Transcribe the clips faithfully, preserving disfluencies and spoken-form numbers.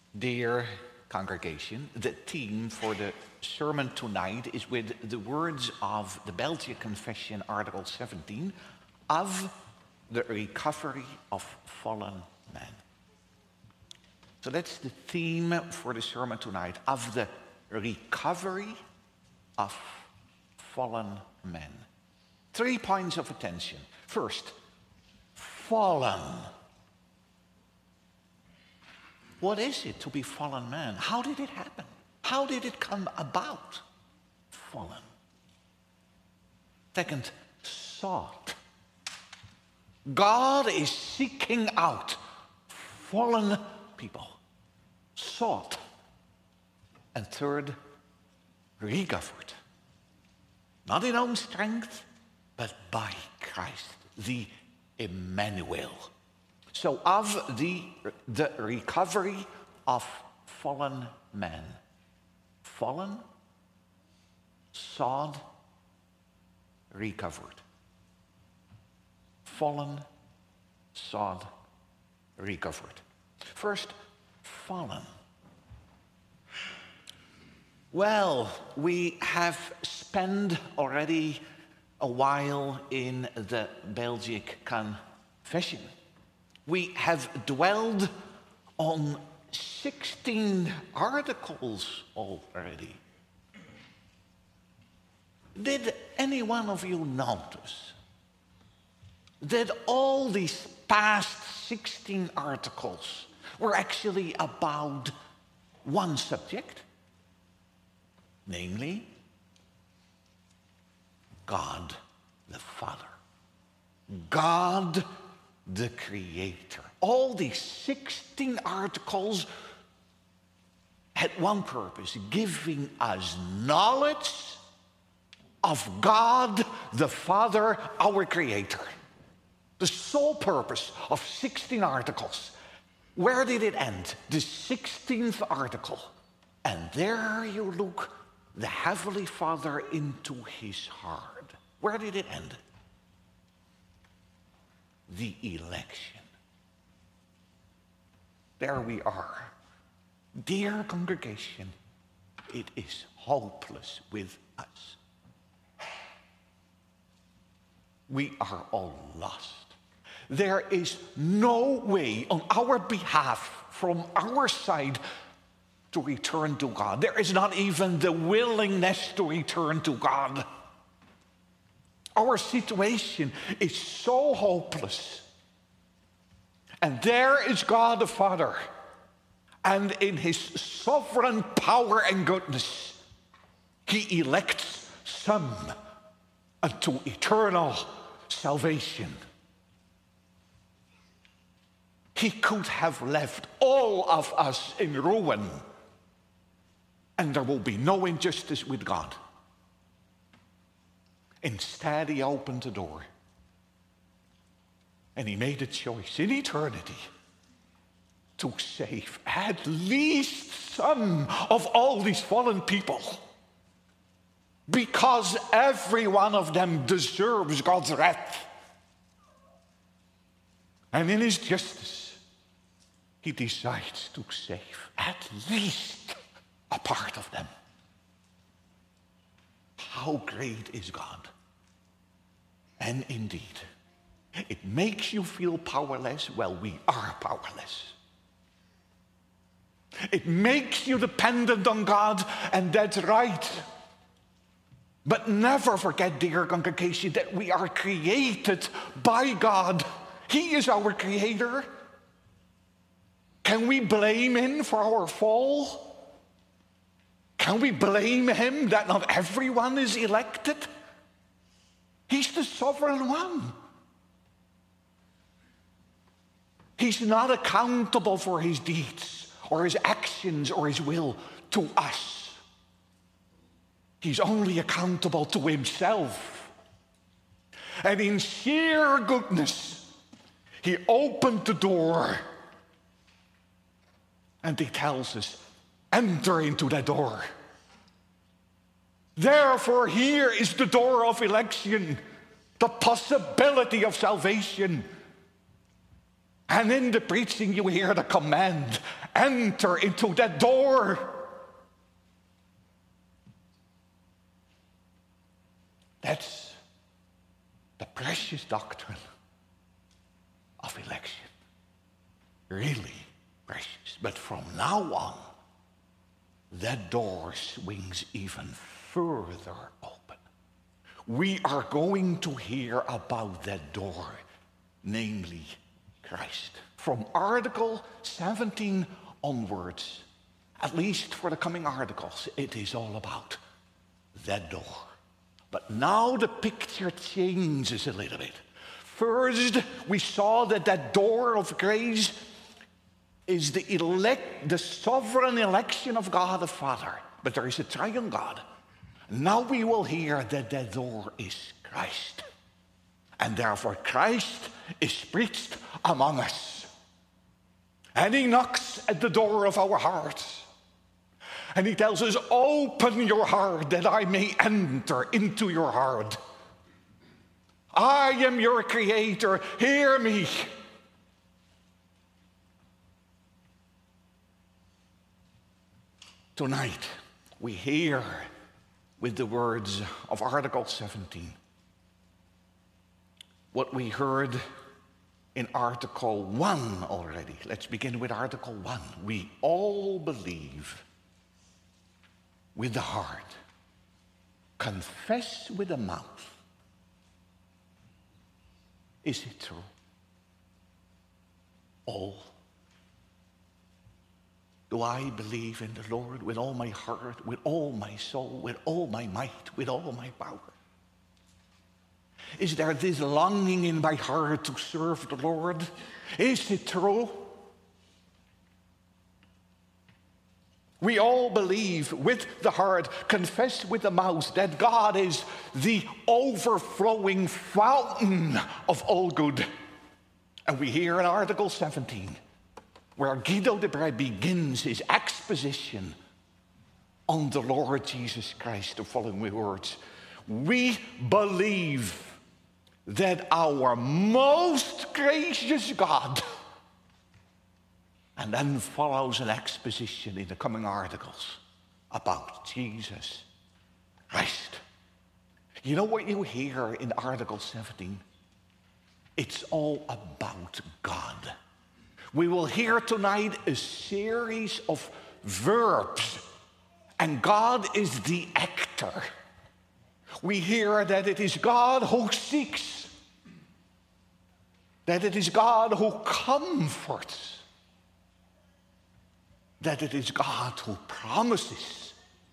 Dear congregation, the theme for the sermon tonight is with the words of the Belgian Confession, Article seventeen, of the recovery of fallen men. So that's the theme for the sermon tonight, of the recovery of fallen men. Three points of attention. First, fallen. What is it to be fallen man? How did it happen? How did it come about? Fallen. Second, sought. God is seeking out fallen people. Sought. And third, recovered. Not in own strength, but by Christ, the Emmanuel. So of the, the recovery of fallen men. Fallen, sought, recovered. Fallen, sought, recovered. First, fallen. Well, we have spent already a while in the Belgic Confession. We have dwelled on sixteen articles already. Did any one of you notice that all these past sixteen articles were actually about one subject? Namely, God the Father. God the Creator. All these sixteen articles had one purpose, giving us knowledge of God the Father, our Creator. The sole purpose of sixteen articles. Where did it end? The sixteenth article. And there you look, the Heavenly Father into his heart. Where did it end? The election. There we are. Dear congregation, it is hopeless with us. We are all lost. There is no way on our behalf, from our side, to return to God. There is not even the willingness to return to God. Our situation is so hopeless. And there is God the Father. And in his sovereign power and goodness, he elects some unto eternal salvation. He could have left all of us in ruin, and there will be no injustice with God. Instead, he opened the door. And he made a choice in eternity to save at least some of all these fallen people. Because every one of them deserves God's wrath. And in his justice, he decides to save at least a part of them. How great is God? And indeed, it makes you feel powerless. Well, we are powerless. It makes you dependent on God, and that's right. But never forget, dear congregation, that we are created by God. He is our creator. Can we blame him for our fall? Can we blame him that not everyone is elected? He's the sovereign one. He's not accountable for his deeds or his actions or his will to us. He's only accountable to himself. And in sheer goodness, he opened the door and he tells us, enter into that door. Therefore, here is the door of election, the possibility of salvation. And in the preaching you hear the command, enter into that door. That's the precious doctrine of election. Really precious. But from now on, that door swings even further open. We are going to hear about that door, namely Christ. From Article seventeen onwards, at least for the coming articles, it is all about that door. But now the picture changes a little bit. First, we saw that that door of grace is the elect, the sovereign election of God the Father. But there is a triune God. Now we will hear that that door is Christ. And therefore Christ is preached among us. And he knocks at the door of our hearts. And he tells us, open your heart that I may enter into your heart. I am your creator, hear me. Tonight, we hear with the words of Article seventeen what we heard in Article one already. Let's begin with Article one. We all believe with the heart, confess with the mouth. Is it true? All. Do I believe in the Lord with all my heart, with all my soul, with all my might, with all my power? Is there this longing in my heart to serve the Lord? Is it true? We all believe with the heart, confess with the mouth that God is the overflowing fountain of all good. And we hear in Article seventeen, where Guido de Brij begins his exposition on the Lord Jesus Christ, the following words. We believe that our most gracious God, and then follows an exposition in the coming articles about Jesus Christ. You know what you hear in Article seventeen? It's all about God. We will hear tonight a series of verbs, and God is the actor. We hear that it is God who seeks, that it is God who comforts, that it is God who promises,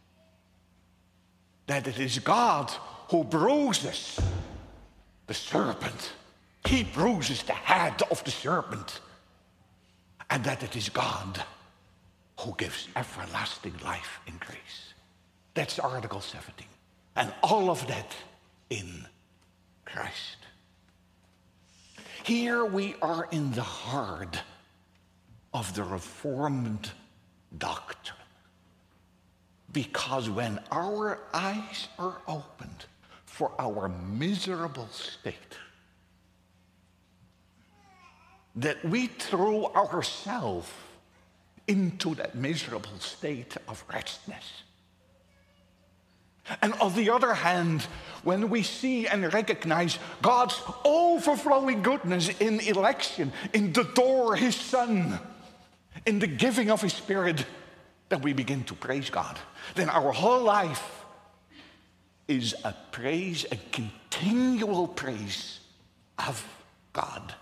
that it is God who bruises the serpent. He bruises the head of the serpent. And that it is God who gives everlasting life in grace. That's Article seventeen. And all of that in Christ. Here we are in the heart of the Reformed doctrine. Because when our eyes are opened for our miserable state, that we throw ourselves into that miserable state of wretchedness. And on the other hand, when we see and recognize God's overflowing goodness in election, in the door, his Son, in the giving of his Spirit, then we begin to praise God. Then our whole life is a praise, a continual praise of God.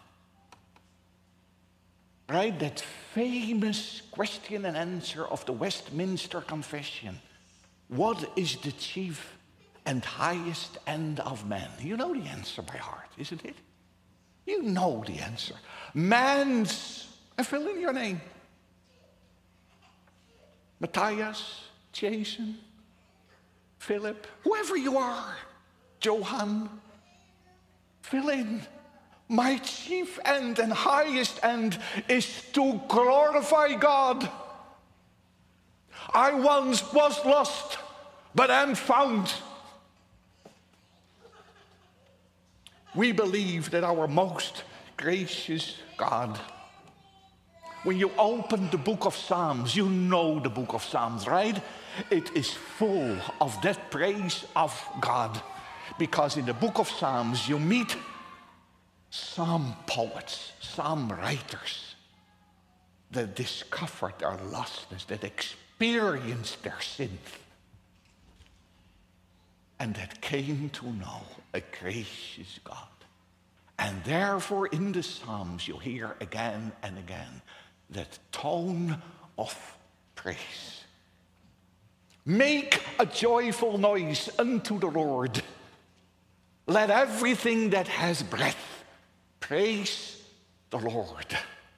Right? That famous question and answer of the Westminster Confession. What is the chief and highest end of man? You know the answer by heart, isn't it? You know the answer. Man's, and fill in your name. Matthias, Jason, Philip, whoever you are, Johan, fill in. My chief end and highest end is to glorify God. I once was lost, but am found. We believe that our most gracious God When you open the book of Psalms, you know the book of Psalms, right? It is full of that praise of God. Because in the book of Psalms, you meet psalm poets, psalm writers that discovered their lostness, that experienced their sin, and that came to know a gracious God. And therefore in the Psalms you hear again and again that tone of praise. Make a joyful noise unto the Lord. Let everything that has breath praise the Lord.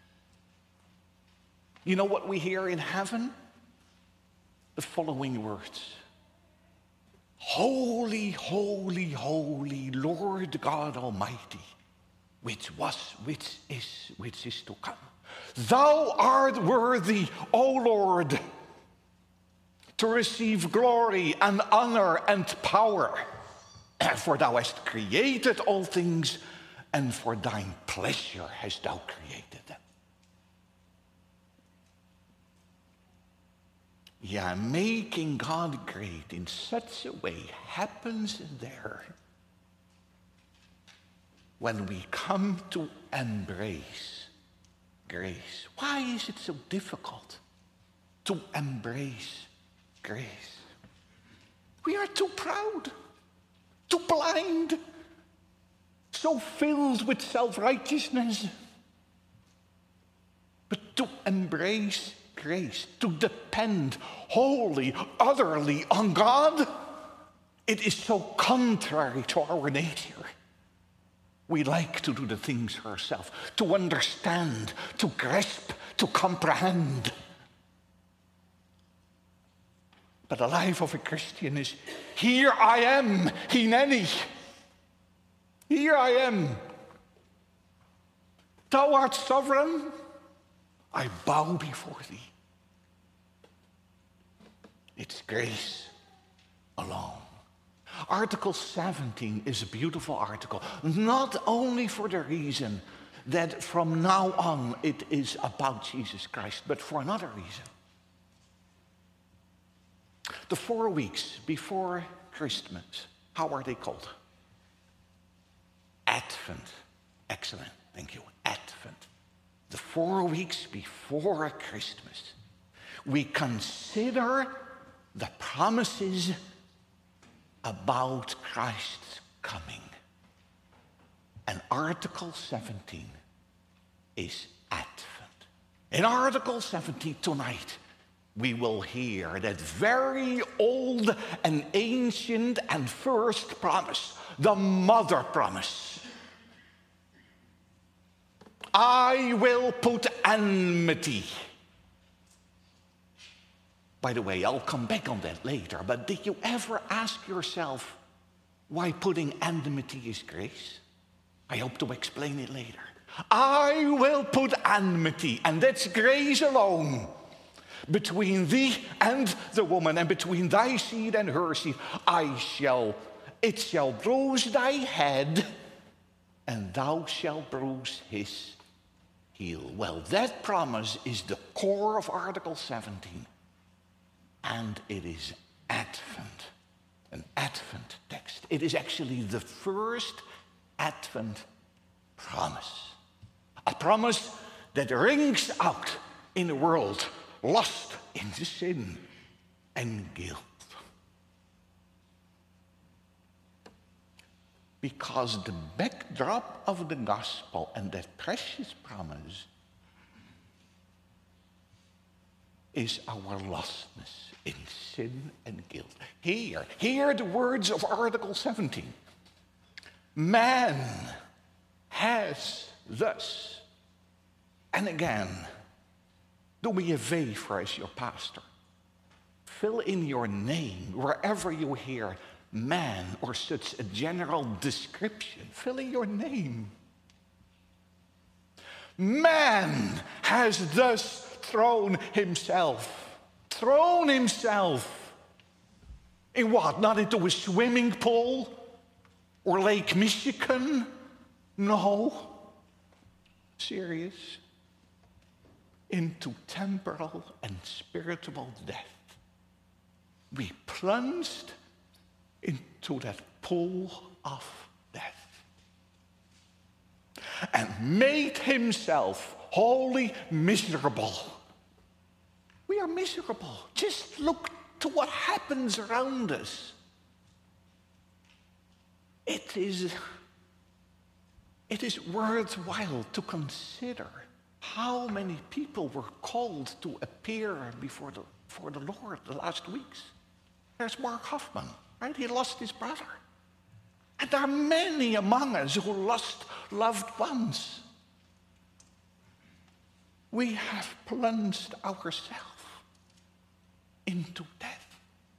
You know what we hear in heaven? The following words. Holy, holy, holy, Lord God Almighty, which was, which is, which is to come. Thou art worthy, O Lord, to receive glory and honor and power. For thou hast created all things, and for thine pleasure hast thou created them. Yeah, making God great in such a way happens there when we come to embrace grace. Why is it so difficult to embrace grace? We are too proud, too blind, so filled with self-righteousness. But to embrace grace, to depend wholly, utterly on God, it is so contrary to our nature. We like to do the things ourselves, to understand, to grasp, to comprehend. But the life of a Christian is, here I am, hineni. Here I am. Thou art sovereign. I bow before thee. It's grace alone. Article seventeen is a beautiful article, not only for the reason that from now on it is about Jesus Christ, but for another reason. The four weeks before Christmas, how are they called? Advent. Excellent, thank you. Advent. The four weeks before Christmas, we consider the promises about Christ's coming. And Article seventeen is Advent. In Article seventeen tonight, we will hear that very old and ancient and first promise, the mother promise. I will put enmity. By the way, I'll come back on that later, but did you ever ask yourself why putting enmity is grace? I hope to explain it later. I will put enmity, and that's grace alone, between thee and the woman, and between thy seed and her seed. I shall, it shall bruise thy head, and thou shalt bruise his heel. Well, that promise is the core of Article seventeen. And it is Advent, an Advent text. It is actually the first Advent promise. A promise that rings out in a world lost in sin and guilt. Because the backdrop of the gospel and that precious promise is our lostness in sin and guilt. Here, hear the words of Article seventeen. Man has thus, and again, do me a favor as your pastor. Fill in your name wherever you hear man or such a general description. Fill in your name. Man has thus thrown himself. Thrown himself. In what? Not into a swimming pool or Lake Michigan? No. Serious. into temporal and spiritual death. We plunged into that pool of death and made himself wholly miserable. We are miserable. Just look to what happens around us. It is, it is worthwhile to consider how many people were called to appear before the, before the Lord the last weeks. There's Mark Hoffman, right? He lost his brother. And there are many among us who lost loved ones. We have plunged ourselves into death.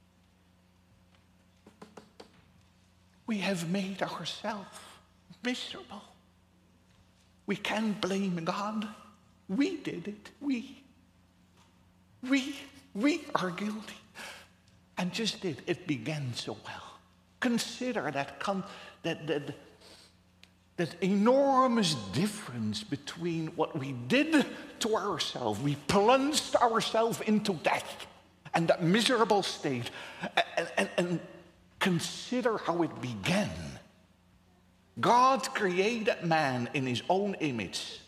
We have made ourselves miserable. We can't blame God. We did it. We. We. We are guilty. And just did. It began so well. Consider that, con- that, that, that enormous difference between what we did to ourselves. We plunged ourselves into death and that miserable state. And, and, and consider how it began. God created man in his own image.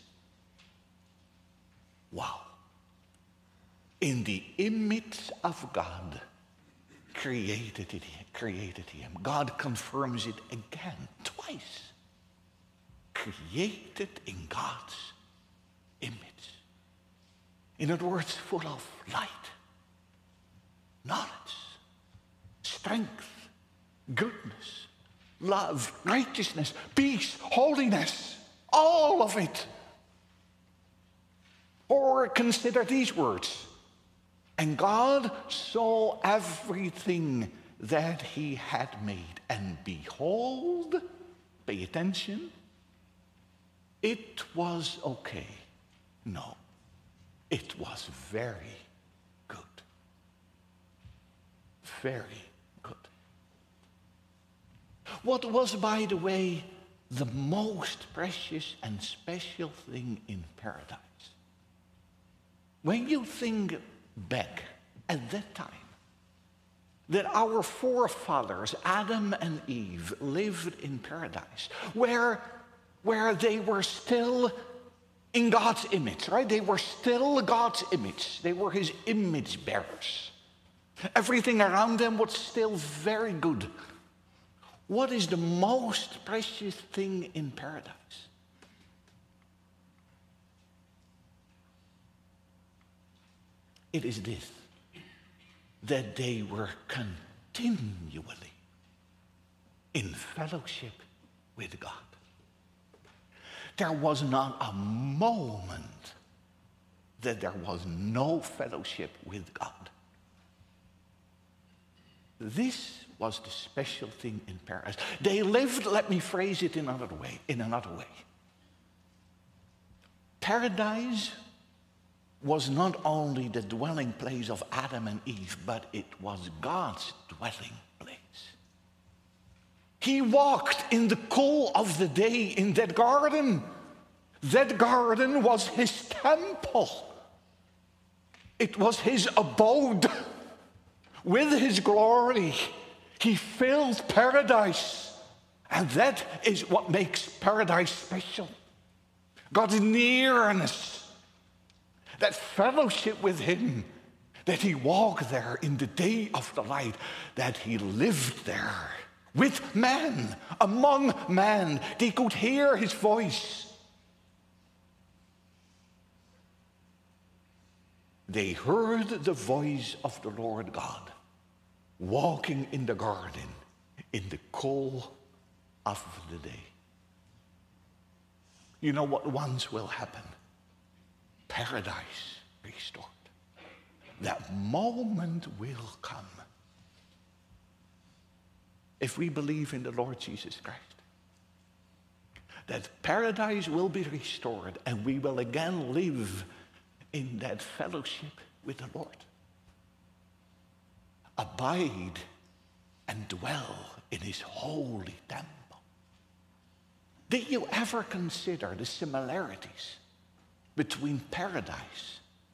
Wow. In the image of God created it, created him. God confirms it again, twice. Created in God's image. In other words, full of light, knowledge, strength, goodness, love, righteousness, peace, holiness, all of it. Or consider these words. And God saw everything that he had made, and behold, pay attention, it was okay. No, it was very good. Very good. What was, by the way, the most precious and special thing in paradise? When you think back at that time, that our forefathers, Adam and Eve, lived in paradise, where, where they were still in God's image, right? They were still God's image. They were his image bearers. Everything around them was still very good. What is the most precious thing in paradise? It is this, that they were continually in fellowship with God. There was not a moment that there was no fellowship with God. This was the special thing in paradise. They lived, let me phrase it in another way, in another way. Paradise was not only the dwelling place of Adam and Eve, but it was God's dwelling place. He walked in the cool of the day in that garden. That garden was his temple. It was his abode. With his glory, he filled paradise. And that is what makes paradise special. God's nearness. That fellowship with him, that he walked there in the day of the light, that he lived there with man, among man. They could hear his voice. They heard the voice of the Lord God walking in the garden in the cool of the day. You know what once will happen? Paradise restored. That moment will come if we believe in the Lord Jesus Christ. That paradise will be restored and we will again live in that fellowship with the Lord. Abide and dwell in his holy temple. Did you ever consider the similarities between paradise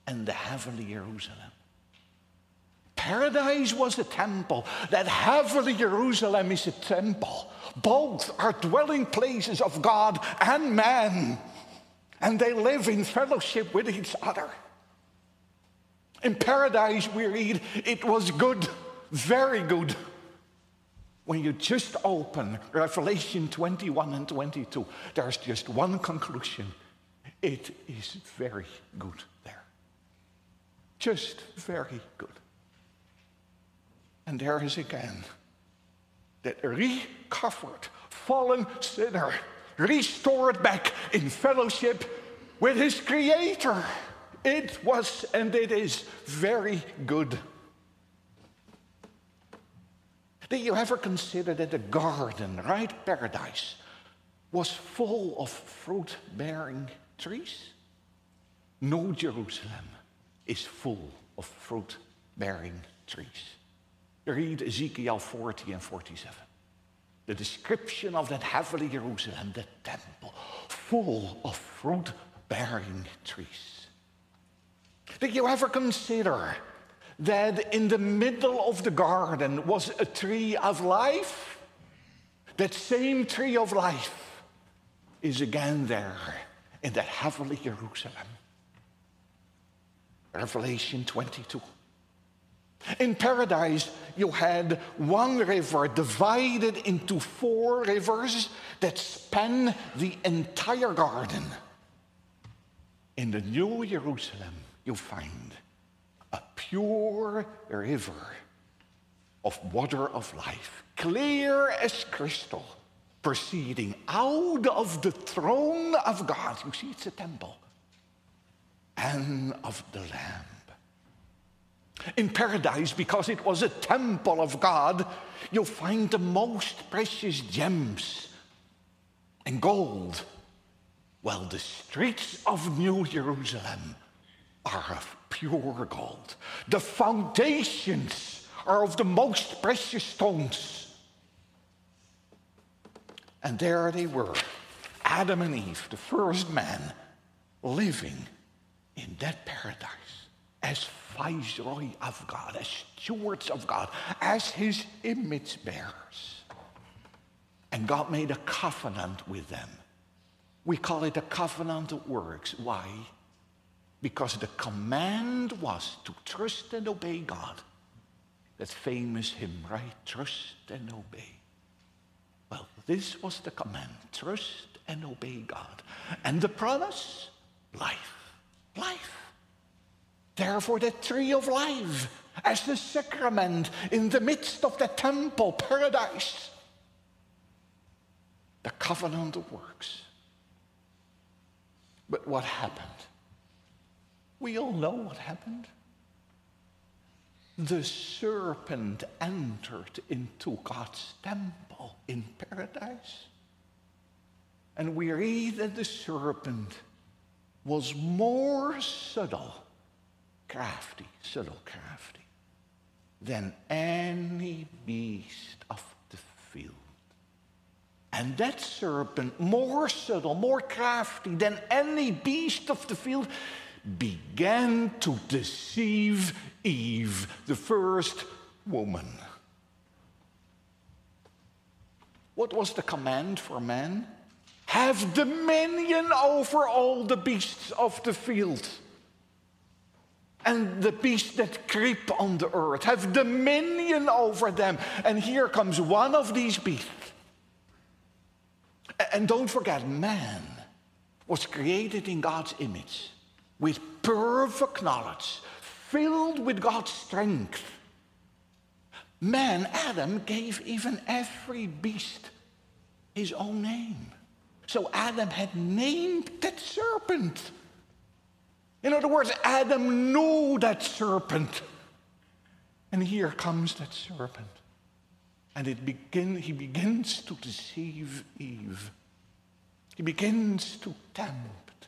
and the heavenly Jerusalem. Paradise was a temple. That heavenly Jerusalem is a temple. Both are dwelling places of God and man. And they live in fellowship with each other. In paradise we read, it was good, very good. When you just open Revelation twenty-one and twenty-two, there's just one conclusion. It is very good there. Just very good. And there is again that recovered, fallen sinner, restored back in fellowship with his Creator. It was and it is very good. Did you ever consider that the garden, right, paradise, was full of fruit-bearing trees? No Jerusalem is full of fruit-bearing trees. Read Ezekiel forty and forty-seven. The description of that heavenly Jerusalem, the temple, full of fruit-bearing trees. Did you ever consider that in the middle of the garden was a tree of life? That same tree of life is again there in that heavenly Jerusalem. Revelation twenty-two. In paradise, you had one river divided into four rivers that span the entire garden. In the New Jerusalem, you find a pure river of water of life, clear as crystal, proceeding out of the throne of God. You see, it's a temple. And of the Lamb. In paradise, because it was a temple of God, you'll find the most precious gems and gold. Well, the streets of New Jerusalem are of pure gold. The foundations are of the most precious stones. And there they were, Adam and Eve, the first man, living in that paradise as viceroy of God, as stewards of God, as his image bearers. And God made a covenant with them. We call it a covenant of works. Why? Because the command was to trust and obey God. That famous hymn, right? Trust and obey. Well, this was the command. Trust and obey God. And the promise? Life. Life. Therefore, the tree of life as the sacrament in the midst of the temple, paradise. The covenant of works. But what happened? We all know what happened. The serpent entered into God's temple in paradise. And we read that the serpent was more subtle, crafty, subtle, crafty, than any beast of the field. And that serpent, more subtle, more crafty than any beast of the field, began to deceive Eve, the first woman. What was the command for man? Have dominion over all the beasts of the field. And the beasts that creep on the earth. Have dominion over them. And here comes one of these beasts. And don't forget, man was created in God's image. With perfect knowledge. Filled with God's strength. Man, Adam, gave even every beast his own name. So Adam had named that serpent. In other words, Adam knew that serpent. And here comes that serpent. And it begin, he begins to deceive Eve. He begins to tempt.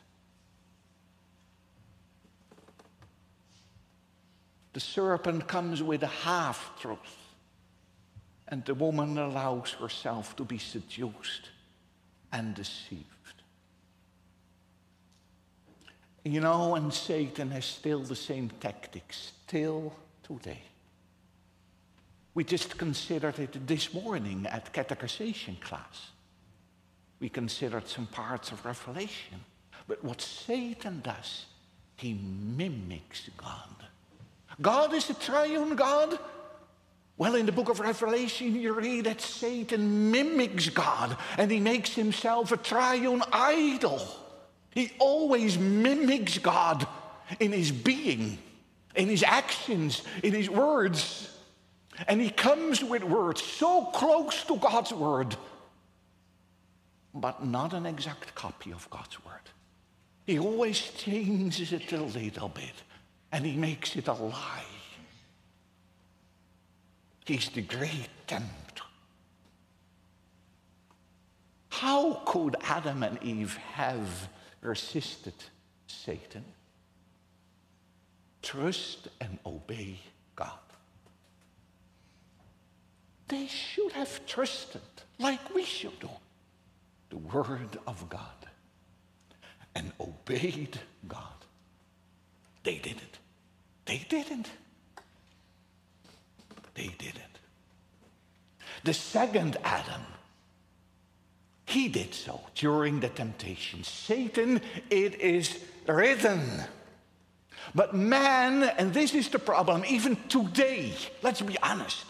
The serpent comes with a half-truth. And the woman allows herself to be seduced and deceived. You know, and Satan has still the same tactics, till today. We just considered it this morning at catechization class. We considered some parts of Revelation. But what Satan does, he mimics God. God is the triune God. Well, in the book of Revelation, you read that Satan mimics God and he makes himself a triune idol. He always mimics God in his being, in his actions, in his words. And he comes with words so close to God's word, but not an exact copy of God's word. He always changes it a little bit, and he makes it a lie. He's the great tempter. How could Adam and Eve have resisted Satan? Trust and obey God. They should have trusted, like we should do, the word of God and obeyed God. They didn't. They didn't. They didn't. The second Adam, he did so during the temptation. Satan, it is written. But man, and this is the problem, even today, let's be honest,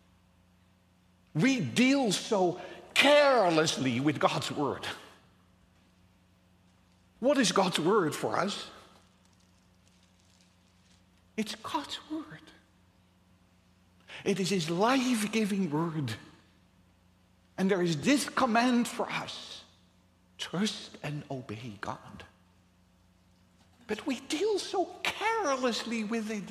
we deal so carelessly with God's word. What is God's word for us? It's God's word. It is his life-giving word. And there is this command for us: trust and obey God. But we deal so carelessly with it.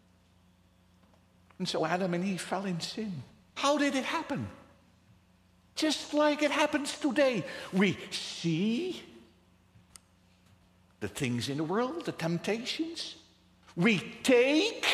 And so Adam and Eve fell in sin. How did it happen? Just like it happens today. We see the things in the world, the temptations. We take.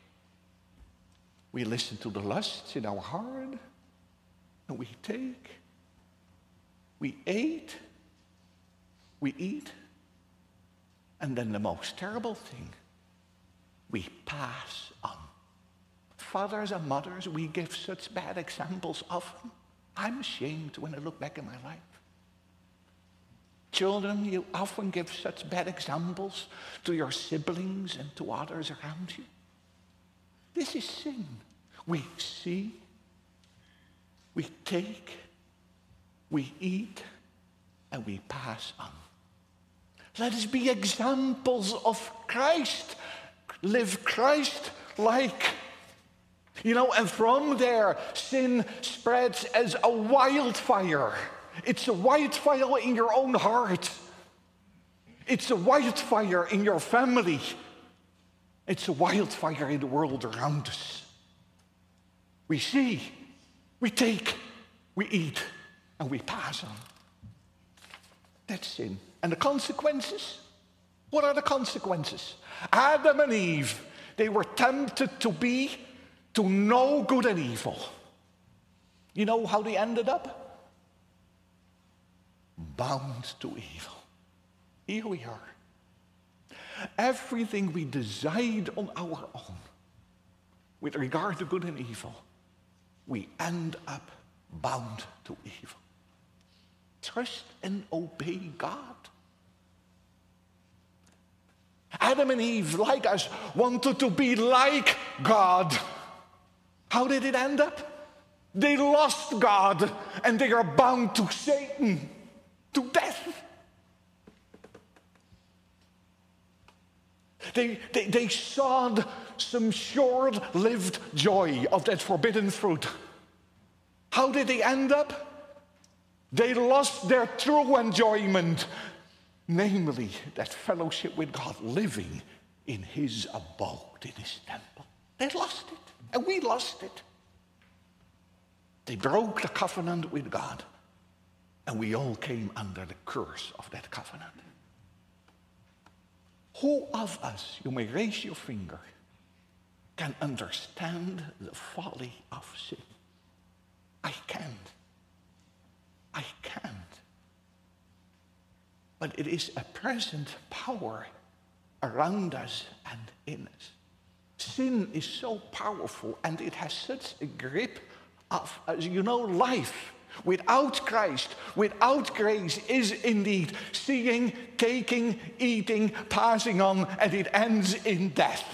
We listen to the lusts in our heart. And we take. We ate. We eat. And then the most terrible thing, we pass on. Fathers and mothers, we give such bad examples often. I'm ashamed when I look back in my life. Children, you often give such bad examples to your siblings and to others around you. This is sin. We see, we take, we eat, and we pass on. Let us be examples of Christ. Live Christ-like. You know, and from there, sin spreads as a wildfire. It's a wildfire in your own heart. It's a wildfire in your family. It's a wildfire in the world around us. We see, we take, we eat, and we pass on. That's sin. And the consequences? What are the consequences? Adam and Eve, they were tempted to be, to know good and evil. You know how they ended up? Bound to evil. Here we are. Everything we decide on our own, with regard to good and evil, we end up bound to evil. Trust and obey God. Adam and Eve, like us, wanted to be like God. How did it end up? They lost God, and they are bound to Satan, to death. They, they, they sought some short-lived joy of that forbidden fruit. How did they end up? They lost their true enjoyment, namely that fellowship with God, living in his abode, in his temple. They lost it, and we lost it. They broke the covenant with God, and we all came under the curse of that covenant. Who of us, you may raise your finger, can understand the folly of sin? I can't. I can't. But it is a present power around us and in us. Sin is so powerful and it has such a grip of, as you know, life. Without Christ, without grace, is indeed seeing, taking, eating, passing on, and it ends in death.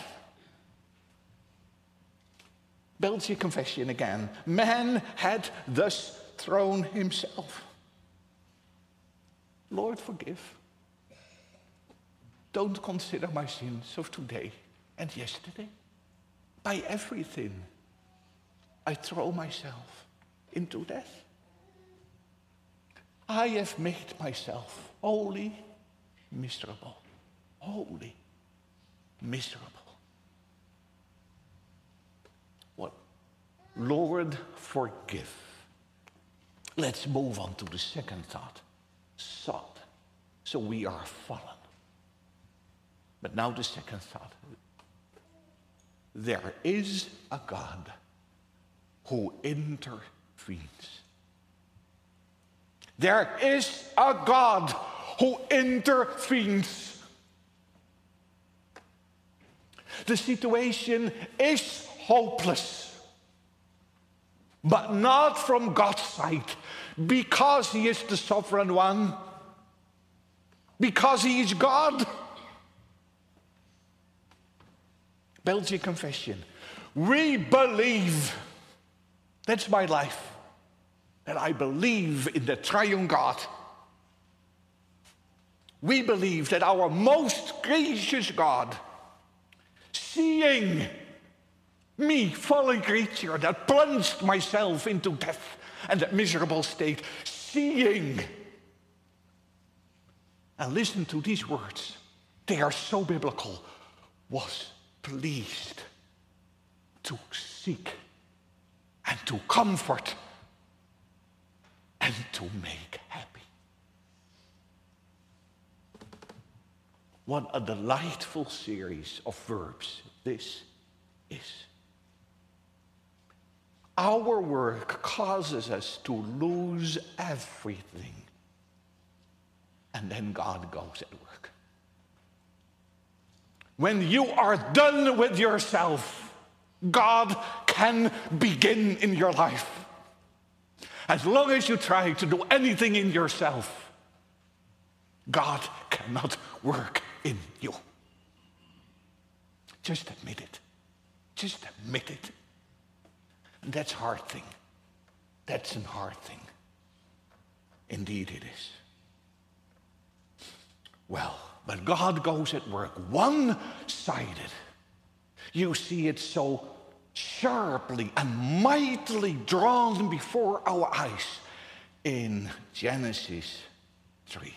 Builds your confession again. Man had thus thrown himself. Lord, forgive. Don't consider my sins of today and yesterday. By everything, I throw myself into death. I have made myself wholly miserable. Wholly miserable. What? Lord, forgive. Let's move on to the second thought. Sought. So we are fallen. But now the second thought. There is a God who intervenes. There is a God who intervenes. The situation is hopeless, but not from God's side, because He is the sovereign one, because He is God. Belgian confession. We believe, that's my life, that I believe in the triune God. We believe that our most gracious God, seeing me, fallen creature, that plunged myself into death and that miserable state, seeing, and listen to these words, they are so biblical, was pleased to seek and to comfort and to make happy. What a delightful series of verbs this is. Our work causes us to lose everything, and then God goes at work. When you are done with yourself, God can begin in your life. As long as you try to do anything in yourself, God cannot work in you. Just admit it. Just admit it. And that's a hard thing. That's a hard thing. Indeed it is. Well, but God goes at work one-sided. You see it so sharply and mightily drawn before our eyes in Genesis three.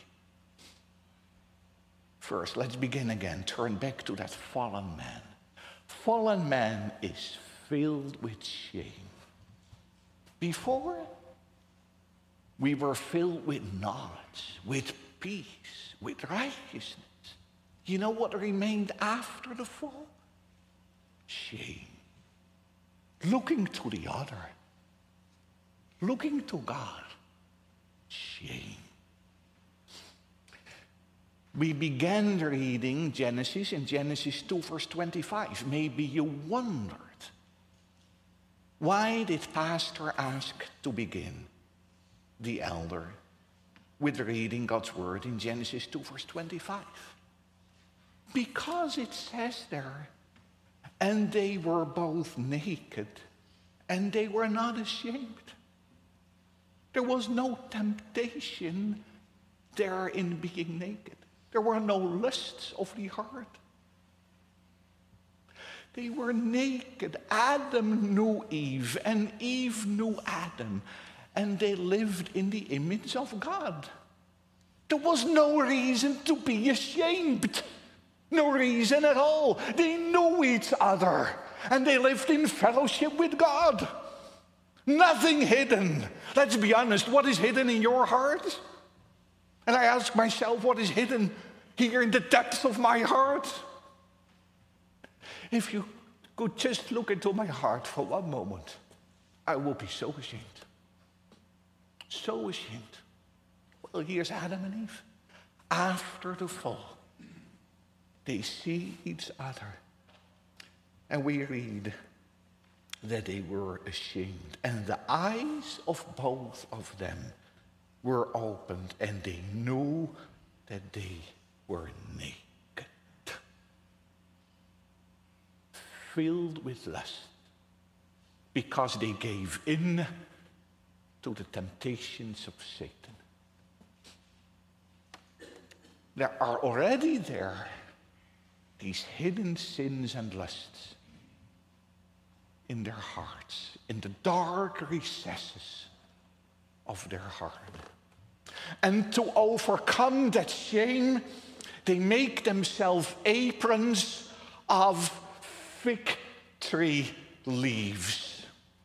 First, let's begin again. Turn back to that fallen man. Fallen man is filled with shame. Before, we were filled with knowledge, with peace, with righteousness. You know what remained after the fall? Shame. Looking to the other. Looking to God. Shame. We began reading Genesis in Genesis two, verse twenty-five. Maybe you wondered, why did Pastor ask to begin, the elder, with reading God's word in Genesis two, verse twenty-five? Because it says there, and they were both naked, and they were not ashamed. There was no temptation there in being naked. There were no lusts of the heart. They were naked. Adam knew Eve, and Eve knew Adam, and they lived in the image of God. There was no reason to be ashamed. No reason at all. They knew each other, and they lived in fellowship with God. Nothing hidden. Let's be honest, what is hidden in your heart? And I ask myself, what is hidden here in the depths of my heart? If you could just look into my heart for one moment, I will be so ashamed. So ashamed. Well, here's Adam and Eve. After the fall, they see each other. And we read that they were ashamed. And the eyes of both of them were opened, and they knew that they were naked, filled with lust, because they gave in to the temptations of Satan. There are already there these hidden sins and lusts in their hearts, in the dark recesses of their heart. And to overcome that shame, they make themselves aprons of fig tree leaves.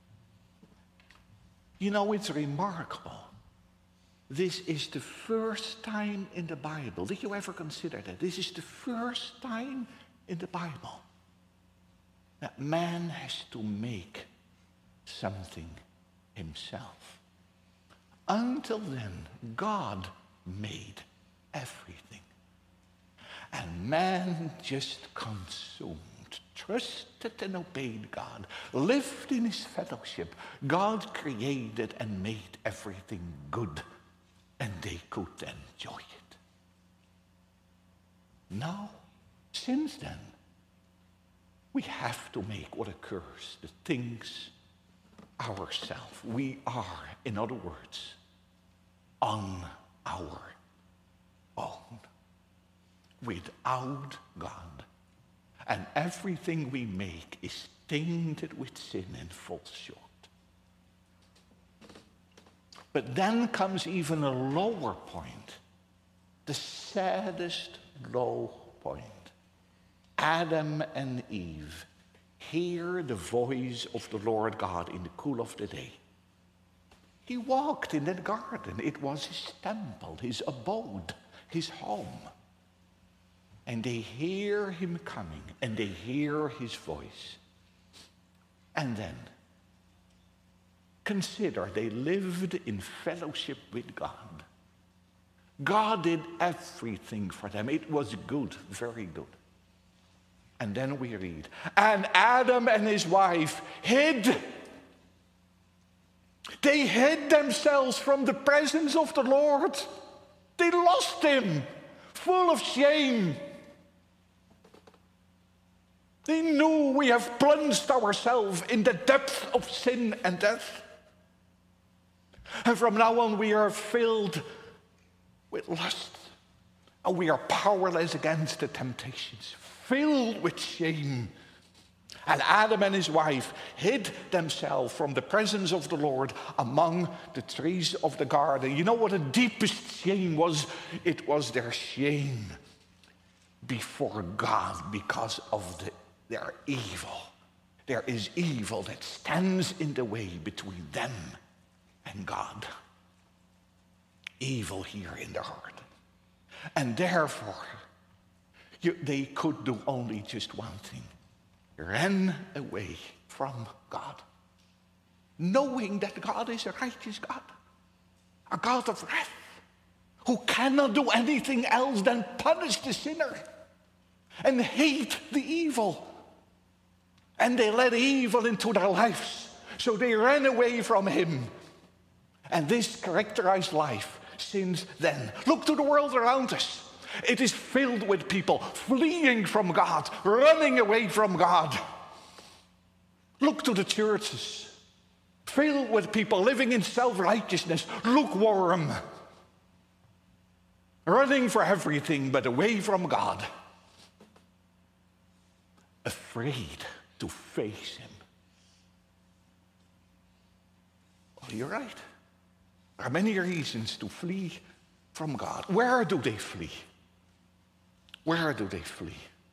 You know, it's remarkable. This is the first time in the Bible. Did you ever consider that? This is the first time in the Bible that man has to make something himself. Until then, God made everything. And man just consumed, trusted and obeyed God, lived in his fellowship. God created and made everything good, and they could enjoy it. Now, since then, we have to make what occurs, the things ourselves. We are, in other words, on our own, without God. And everything we make is tainted with sin and falls short. But then comes even a lower point, the saddest low point. Adam and Eve hear the voice of the Lord God in the cool of the day. He walked in that garden. It was his temple, his abode, his home. And they hear him coming, and they hear his voice. And then, consider, they lived in fellowship with God. God did everything for them. It was good, very good. And then we read, and Adam and his wife hid. They hid themselves from the presence of the Lord. They lost him, full of shame. They knew we have plunged ourselves in the depth of sin and death. And from now on we are filled with lust. And we are powerless against the temptations, filled with shame. And Adam and his wife hid themselves from the presence of the Lord among the trees of the garden. You know what the deepest shame was? It was their shame before God because of the, their evil. There is evil that stands in the way between them and God. Evil here in the heart. And therefore, you, they could do only just one thing. Ran away from God. Knowing that God is a righteous God. A God of wrath. Who cannot do anything else than punish the sinner. And hate the evil. And they let evil into their lives. So they ran away from him. And this characterized life since then. Look to the world around us. It is filled with people fleeing from God, running away from God. Look to the churches, filled with people living in self-righteousness, lukewarm, running for everything but away from God, afraid to face him. Well, you're right. There are many reasons to flee from God. Where do they flee? Where do they flee?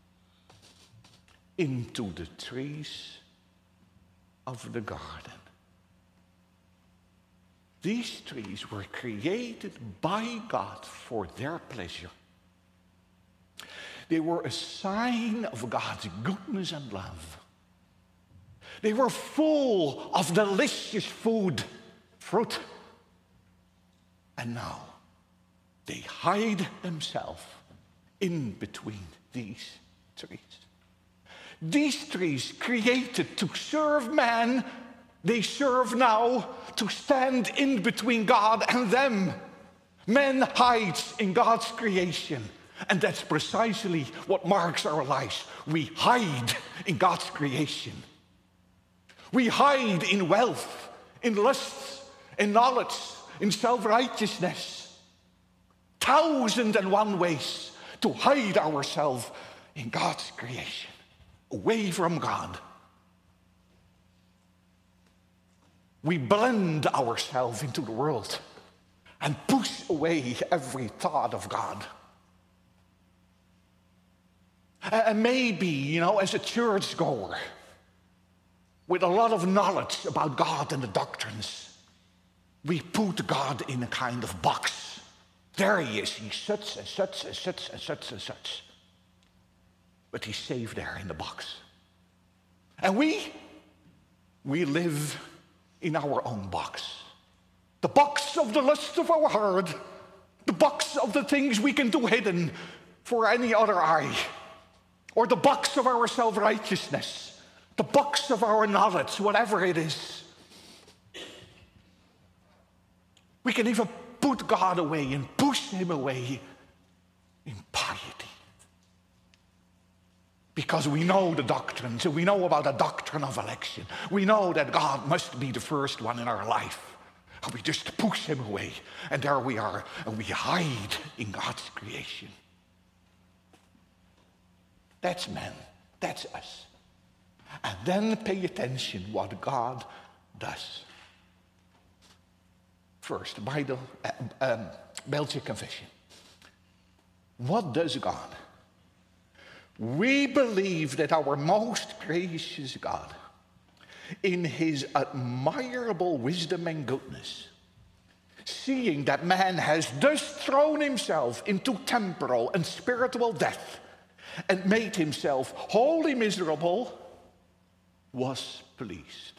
Into the trees of the garden. These trees were created by God for their pleasure. They were a sign of God's goodness and love. They were full of delicious food, fruit. And now they hide themselves in between these trees. These trees, created to serve man, they serve now to stand in between God and them. Man hides in God's creation, and that's precisely what marks our lives. We hide in God's creation. We hide in wealth, in lusts, in knowledge, in self-righteousness. Thousand and one ways to hide ourselves in God's creation, away from God. We blend ourselves into the world and push away every thought of God. And maybe, you know, as a churchgoer, with a lot of knowledge about God and the doctrines, we put God in a kind of box. There he is, he's such and such and such and such and such. But he's safe there in the box. And we, we live in our own box. The box of the lust of our heart, the box of the things we can do hidden for any other eye, or the box of our self-righteousness, the box of our knowledge, whatever it is. We can even put God away and push him away in piety. Because we know the doctrines, and we know about the doctrine of election. We know that God must be the first one in our life. And we just push him away, and there we are, and we hide in God's creation. That's man, that's us. And then pay attention what God does. First, Bible, uh, um, Belgic Confession. What does God? We believe that our most gracious God, in his admirable wisdom and goodness, seeing that man has thus thrown himself into temporal and spiritual death and made himself wholly miserable, was pleased.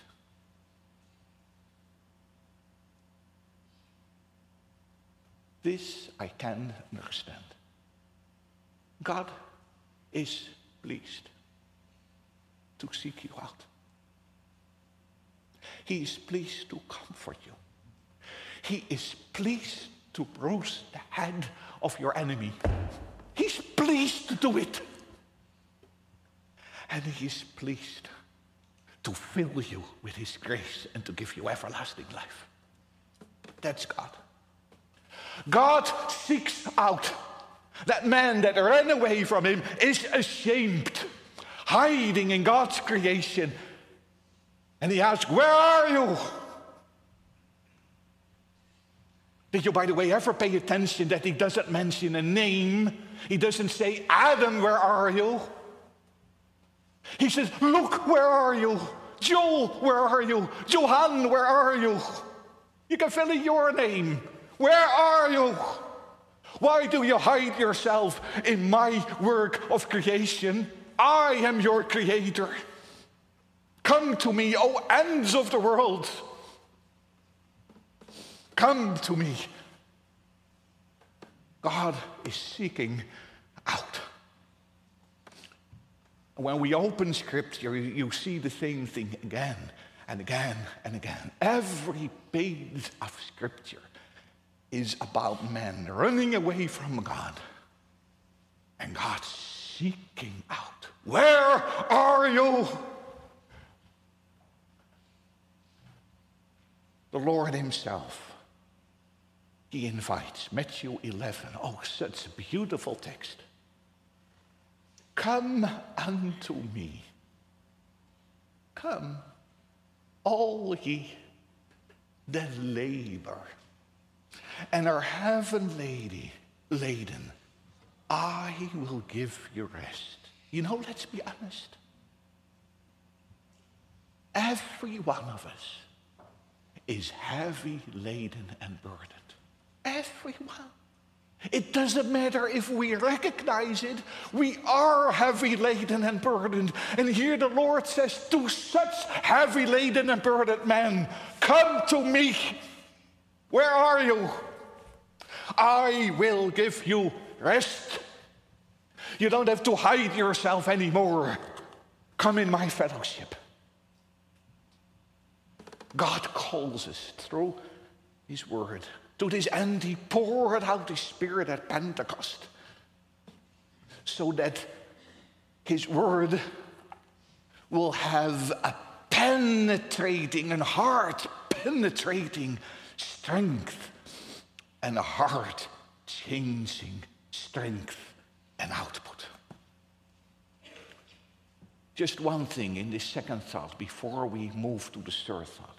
This I can understand. God is pleased to seek you out. He is pleased to comfort you. He is pleased to bruise the head of your enemy. He's pleased to do it. And he is pleased to fill you with his grace and to give you everlasting life. That's God. God seeks out that man that ran away from him, is ashamed, hiding in God's creation. And he asks, where are you? Did you, by the way, ever pay attention that he doesn't mention a name? He doesn't say, Adam, where are you? He says, look, where are you? Joel, where are you? Johan, where are you? You can fill in your name. Where are you? Why do you hide yourself in my work of creation? I am your creator. Come to me, O ends of the world. Come to me. God is seeking out. When we open Scripture, you see the same thing again and again and again. Every page of Scripture is about men running away from God and God seeking out. Where are you? The Lord himself, he invites. Matthew eleven. Oh, such a beautiful text. Come unto me. Come, all ye that labor and are heavy laden, I will give you rest. You know, let's be honest. Every one of us is heavy laden and burdened. Everyone. It doesn't matter if we recognize it. We are heavy laden and burdened. And here the Lord says to such heavy laden and burdened men, come to me. Where are you? I will give you rest. You don't have to hide yourself anymore. Come in my fellowship. God calls us through his word. To this end, he poured out his Spirit at Pentecost, so that his word will have a penetrating and heart-penetrating strength and a heart-changing strength and output. Just one thing in this second thought before we move to the third thought.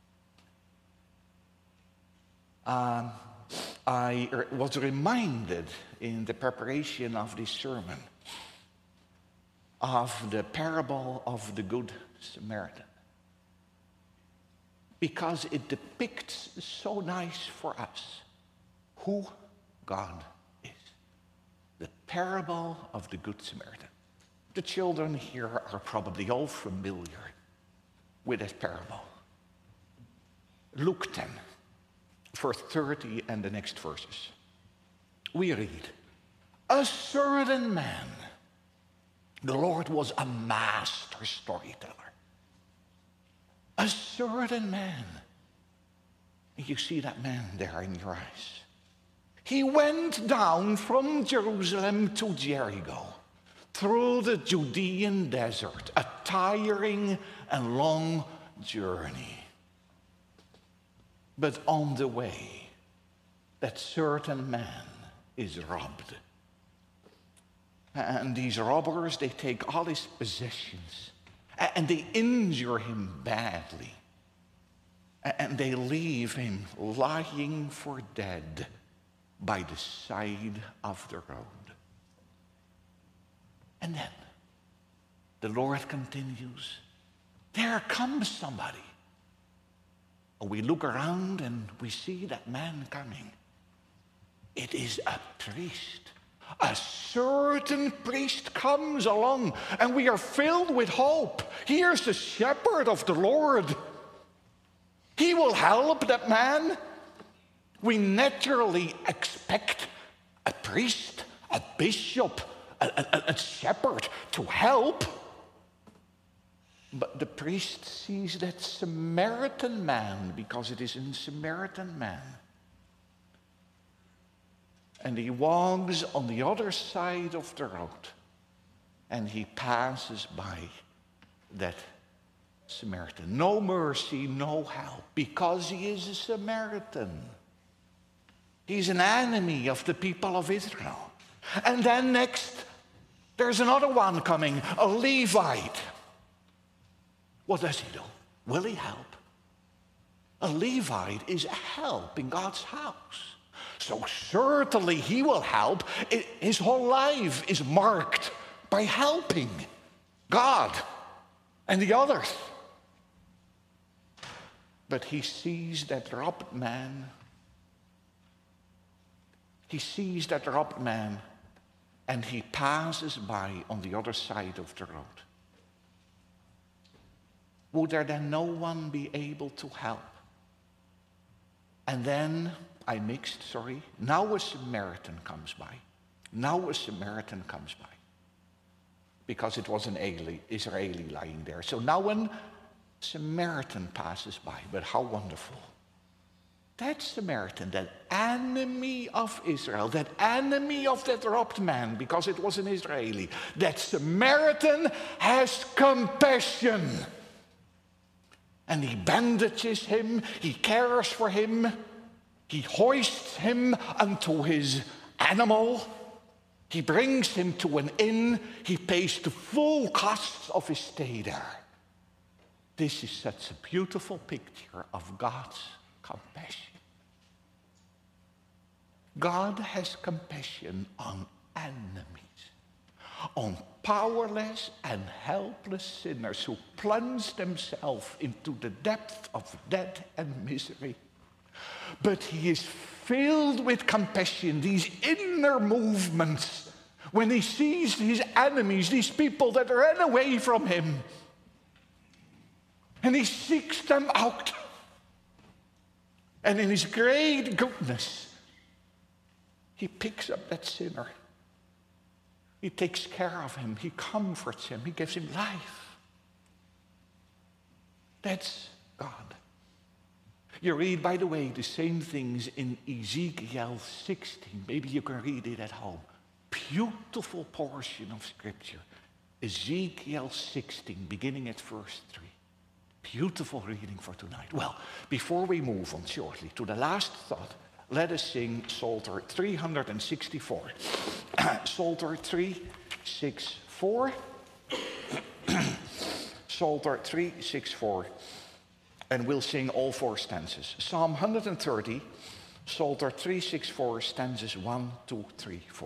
Um, I was reminded in the preparation of this sermon of the parable of the Good Samaritan, because it depicts so nice for us who God is. The parable of the Good Samaritan. The children here are probably all familiar with that parable. Luke ten, verse thirty and the next verses. We read, a certain man, the Lord was a master storyteller. A certain man. You see that man there in your eyes. He went down from Jerusalem to Jericho through the Judean desert, a tiring and long journey. But on the way, that certain man is robbed. And these robbers, they take all his possessions and they injure him badly. And they leave him lying for dead by the side of the road. And then the Lord continues, there comes somebody. We look around and we see that man coming. It is a priest. A certain priest comes along, and we are filled with hope. Here's the shepherd of the Lord. He will help that man. We naturally expect a priest, a bishop, a, a, a shepherd to help. But the priest sees that Samaritan man, because it is a Samaritan man. And he walks on the other side of the road. And he passes by that Samaritan. No mercy, no help, because he is a Samaritan. He's an enemy of the people of Israel. And then next, there's another one coming, a Levite. What does he do? Will he help? A Levite is a help in God's house. So certainly he will help. His whole life is marked by helping God and the others. But he sees that robbed man. He sees that robbed man, and he passes by on the other side of the road. Would there then no one be able to help? And then I mixed, sorry. Now a Samaritan comes by. Now a Samaritan comes by. Because it was an Israeli lying there. So now a Samaritan passes by. But how wonderful. That Samaritan, that enemy of Israel, that enemy of that robbed man, because it was an Israeli, that Samaritan has compassion. And he bandages him, he cares for him, he hoists him onto his animal, he brings him to an inn, he pays the full costs of his stay there. This is such a beautiful picture of God's compassion. God has compassion on enemies, on powerless and helpless sinners who plunge themselves into the depth of death and misery. But he is filled with compassion, these inner movements, when he sees his enemies, these people that ran away from him, and he seeks them out. And in his great goodness, he picks up that sinner He takes care of him. He comforts him. He gives him life. That's God. You read, by the way, the same things in Ezekiel sixteen. Maybe you can read it at home. Beautiful portion of Scripture. Ezekiel sixteen, beginning at verse three. Beautiful reading for tonight. Well, before we move on shortly to the last thought, let us sing Psalter three sixty-four. Psalter three sixty-four. Psalter three sixty-four. And we'll sing all four stanzas. Psalm one thirty, Psalter three sixty-four, stanzas one, two, three, four.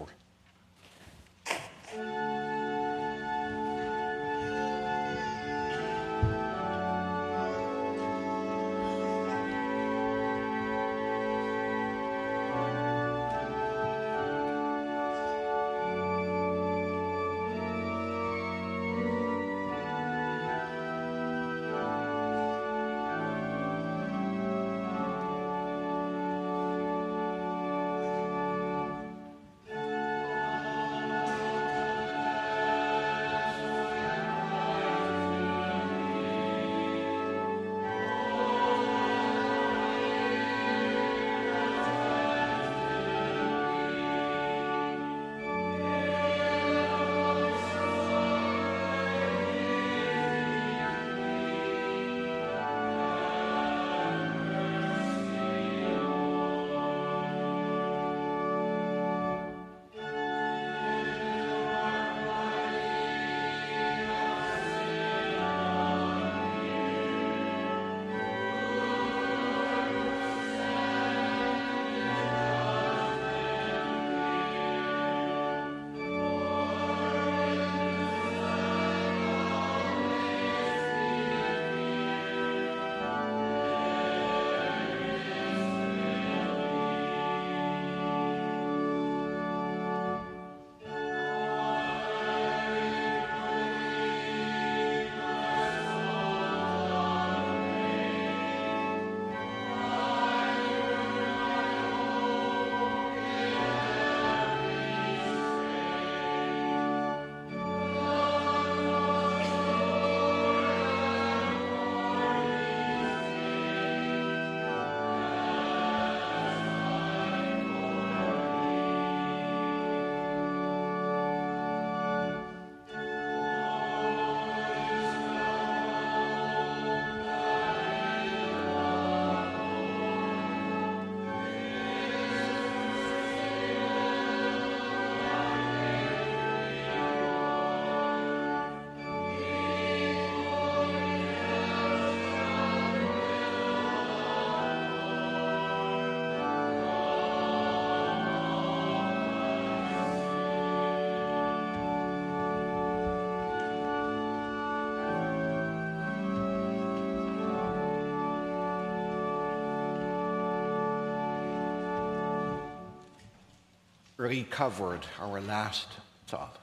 Recovered, our last thought.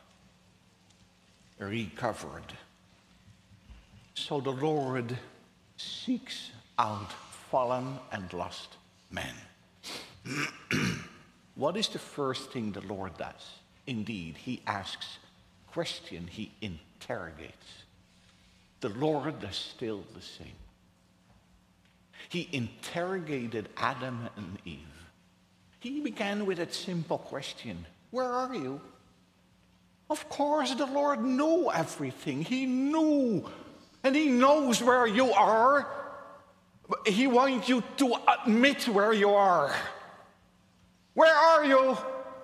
Recovered. So the Lord seeks out fallen and lost men. What is the first thing the Lord does? Indeed, he asks question, he interrogates. The Lord is still the same. He interrogated Adam and Eve. He began with a simple question. Where are you? Of course, the Lord knew everything. He knew. And he knows where you are. He wants you to admit where you are. Where are you?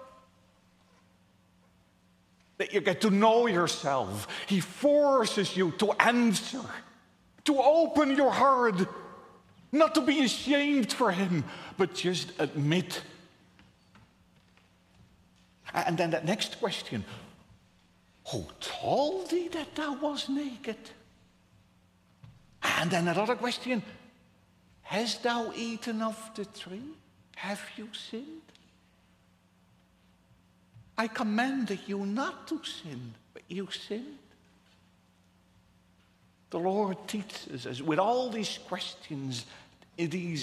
That you get to know yourself. He forces you to answer, to open your heart, not to be ashamed for him, but just admit. And then that next question, who told thee that thou was naked? And then another question, hast thou eaten of the tree? Have you sinned? I commanded you not to sin, but you sinned. The Lord teaches us with all these questions, these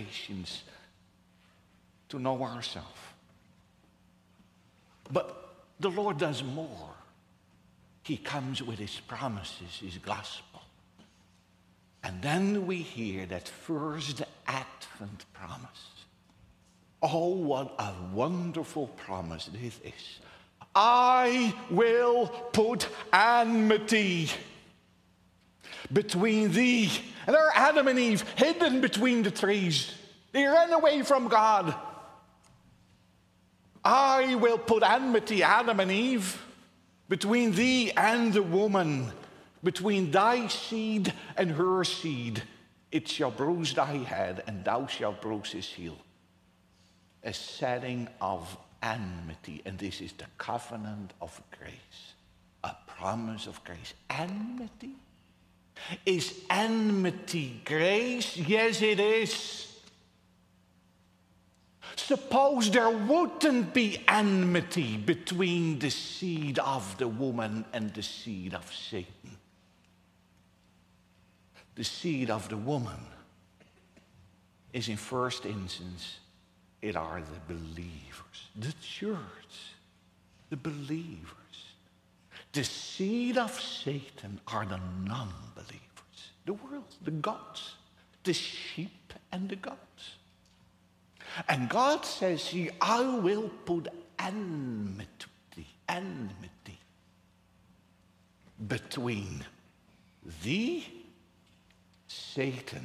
interrogations, to know ourselves. But the Lord does more. He comes with his promises, his gospel. And then we hear that first Advent promise. Oh, what a wonderful promise this is. I will put enmity between thee. And there are Adam and Eve hidden between the trees. They ran away from God. I will put enmity, Adam and Eve, between thee and the woman, between thy seed and her seed. It shall bruise thy head, and thou shalt bruise his heel. A setting of enmity, and this is the covenant of grace, a promise of grace. Enmity? Is enmity grace? Yes, it is. Suppose there wouldn't be enmity between the seed of the woman and the seed of Satan. The seed of the woman is, in first instance, it are the believers, the church, the believers. The seed of Satan are the non-believers, the world, the gods, the sheep and the goats. And God says here, I will put enmity, enmity between thee, Satan,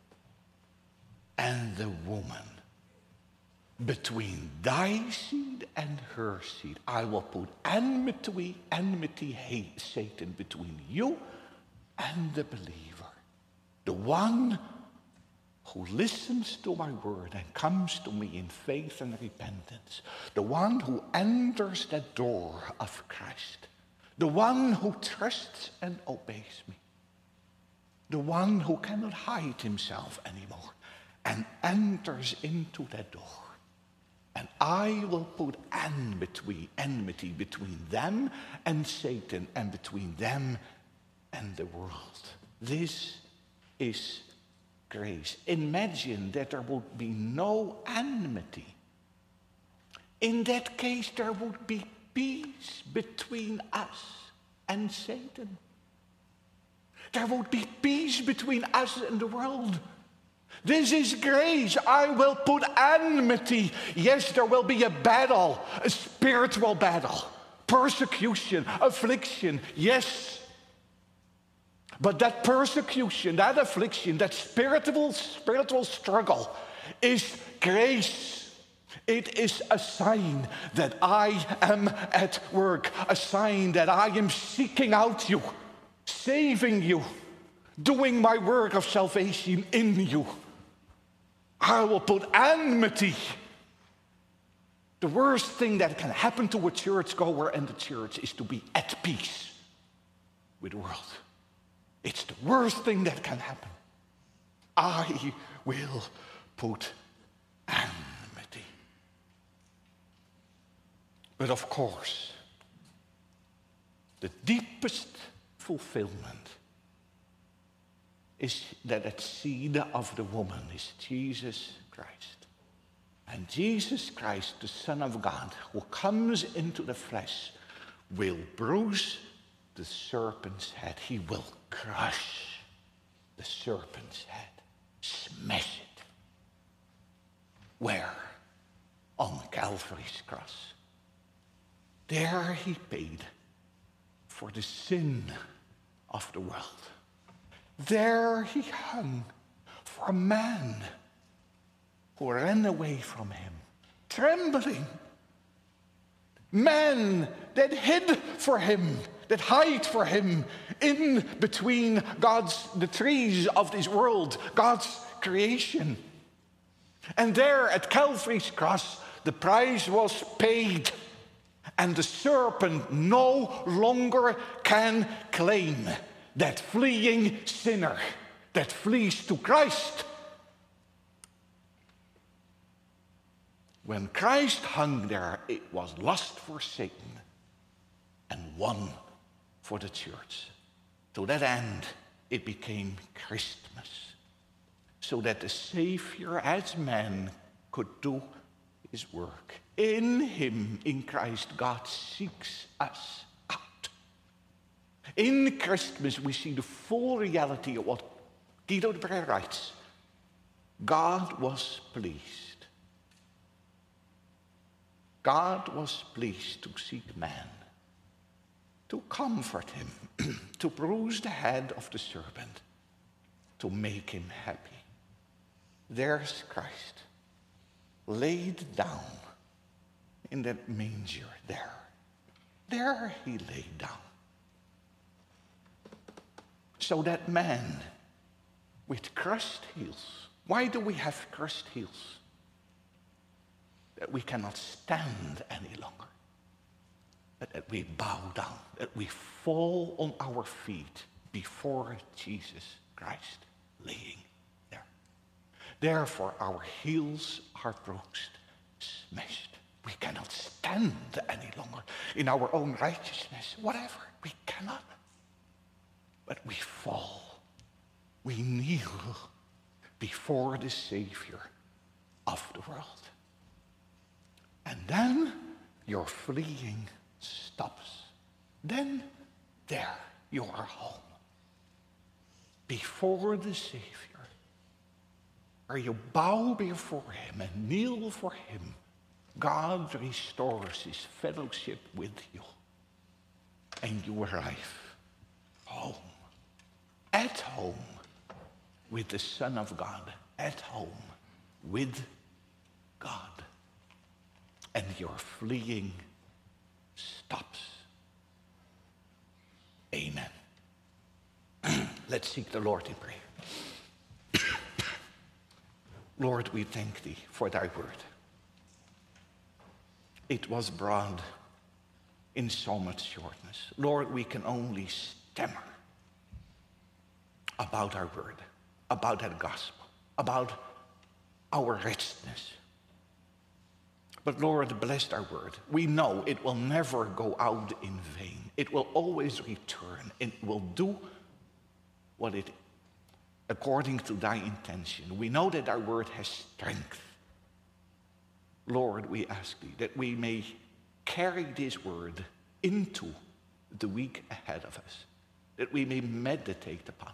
and the woman. Between thy seed and her seed. I will put enmity, enmity, hate, Satan, between you and the believer. The one who listens to my word and comes to me in faith and repentance. The one who enters the door of Christ. The one who trusts and obeys me. The one who cannot hide himself anymore and enters into that door. And I will put enmity, enmity between them and Satan, and between them and the world. This is grace. Imagine that there would be no enmity. In that case, there would be peace between us and Satan. There would be peace between us and the world. This is grace. I will put enmity. Yes, there will be a battle, a spiritual battle, persecution, affliction. Yes. But that persecution, that affliction, that spiritual, spiritual struggle is grace. It is a sign that I am at work, a sign that I am seeking out you, saving you, doing my work of salvation in you. I will put enmity. The worst thing that can happen to a churchgoer and the church is to be at peace with the world. It's the worst thing that can happen. I will put enmity. But of course, the deepest fulfillment is that the seed of the woman is Jesus Christ. And Jesus Christ, the Son of God, who comes into the flesh, will bruise the serpent's head. He will crush the serpent's head, smash it. Where? On Calvary's cross. There he paid for the sin of the world. There he hung for a man who ran away from him, trembling. Men that hid for him, that hide for him in between God's, the trees of this world, God's creation. And there at Calvary's cross, the price was paid. And the serpent no longer can claim that fleeing sinner that flees to Christ. When Christ hung there, it was lust for Satan and won for the church. To that end, it became Christmas, so that the Savior as man could do his work. In him, in Christ, God seeks us out. In Christmas, we see the full reality of what Guido de Brès writes. God was pleased. God was pleased to seek man, to comfort him, to bruise the head of the serpent, to make him happy. There's Christ, laid down in that manger there. There he lay down. So that man with crushed heels, why do we have crushed heels? That we cannot stand any longer. But that we bow down, that we fall on our feet before Jesus Christ laying there. Therefore our heels are bruised, smashed. We cannot stand any longer in our own righteousness, whatever. We cannot. But we fall. We kneel before the Savior of the world. And then your fleeing stops. Then there you are home. Before the Savior. Where you bow before him and kneel for him. God restores his fellowship with you. And you arrive home. At home with the Son of God. At home with God. And your fleeing stops. Amen. Let's seek the Lord in prayer. Lord, we thank thee for thy word. It was broad in so much shortness. Lord, we can only stammer about our word, about that gospel, about our richness. But Lord, bless our word. We know it will never go out in vain. It will always return. It will do what it, according to thy intention. We know that our word has strength. Lord, we ask thee that we may carry this word into the week ahead of us, that we may meditate upon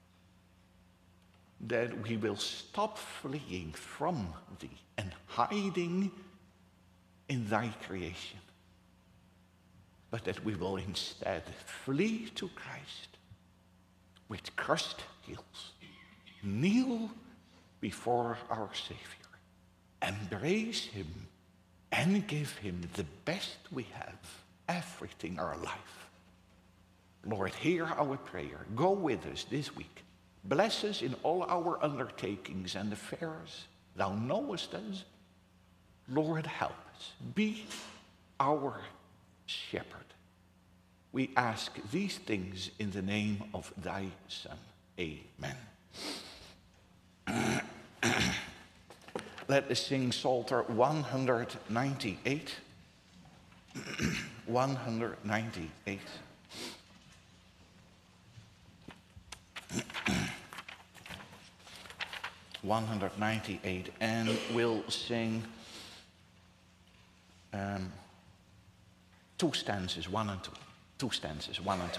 it, that we will stop fleeing from thee and hiding in thy creation, but that we will instead flee to Christ with crushed heels, kneel before our Savior, embrace him, and give him the best we have, everything our life. Lord, hear our prayer. Go with us this week. Bless us in all our undertakings and affairs. Thou knowest us. Lord, help us. Be our shepherd. We ask these things in the name of thy Son. Amen. Let us sing Psalter one ninety-eight. one ninety-eight. one ninety-eight, and we'll sing um, two stanzas, one and two. Two stanzas, one and two.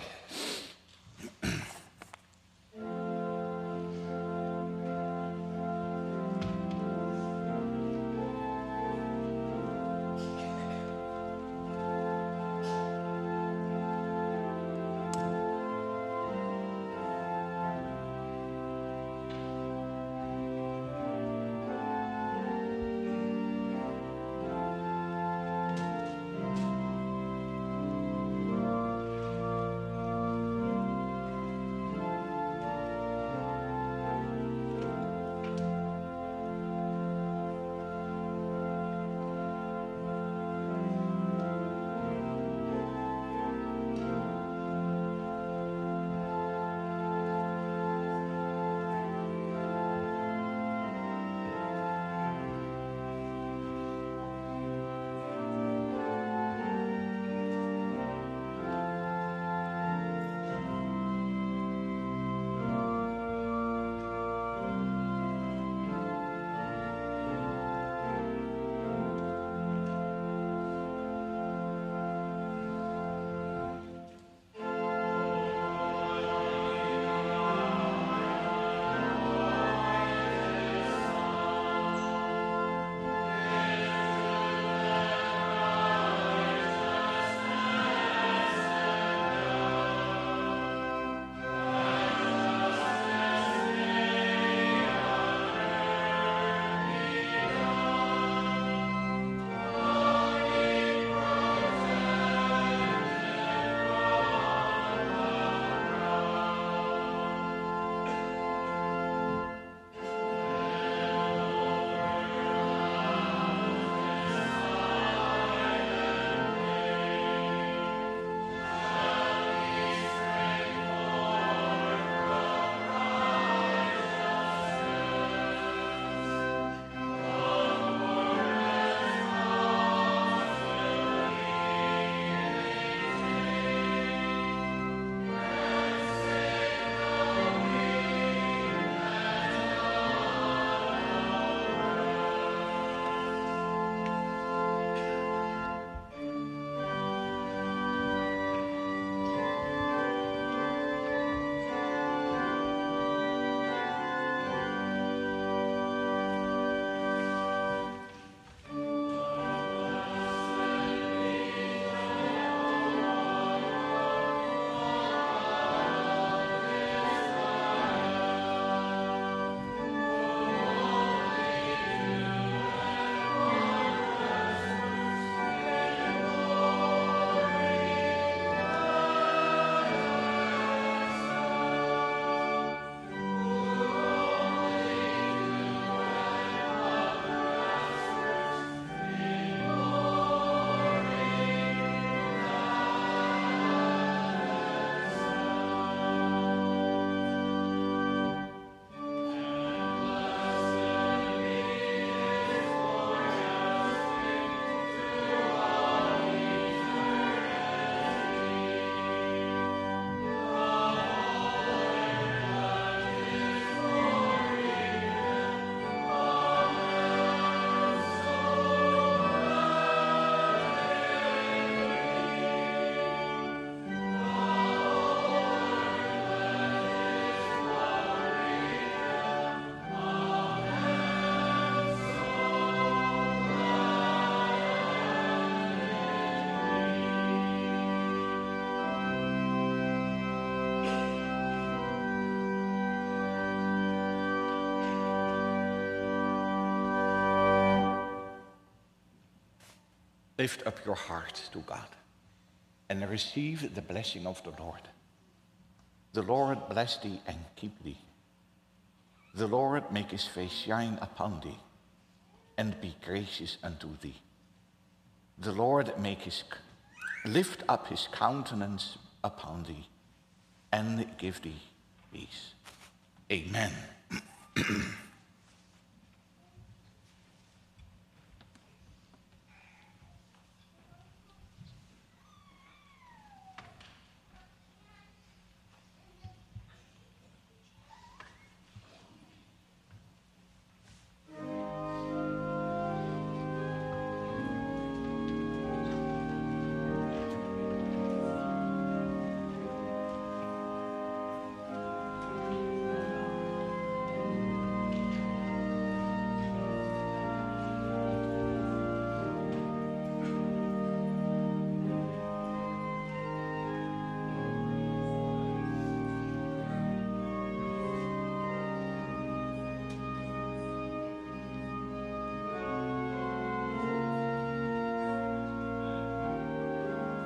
Lift up your heart to God and receive the blessing of the Lord. The Lord bless thee and keep thee. The Lord make his face shine upon thee and be gracious unto thee. The Lord make his lift up his countenance upon thee and give thee peace. Amen.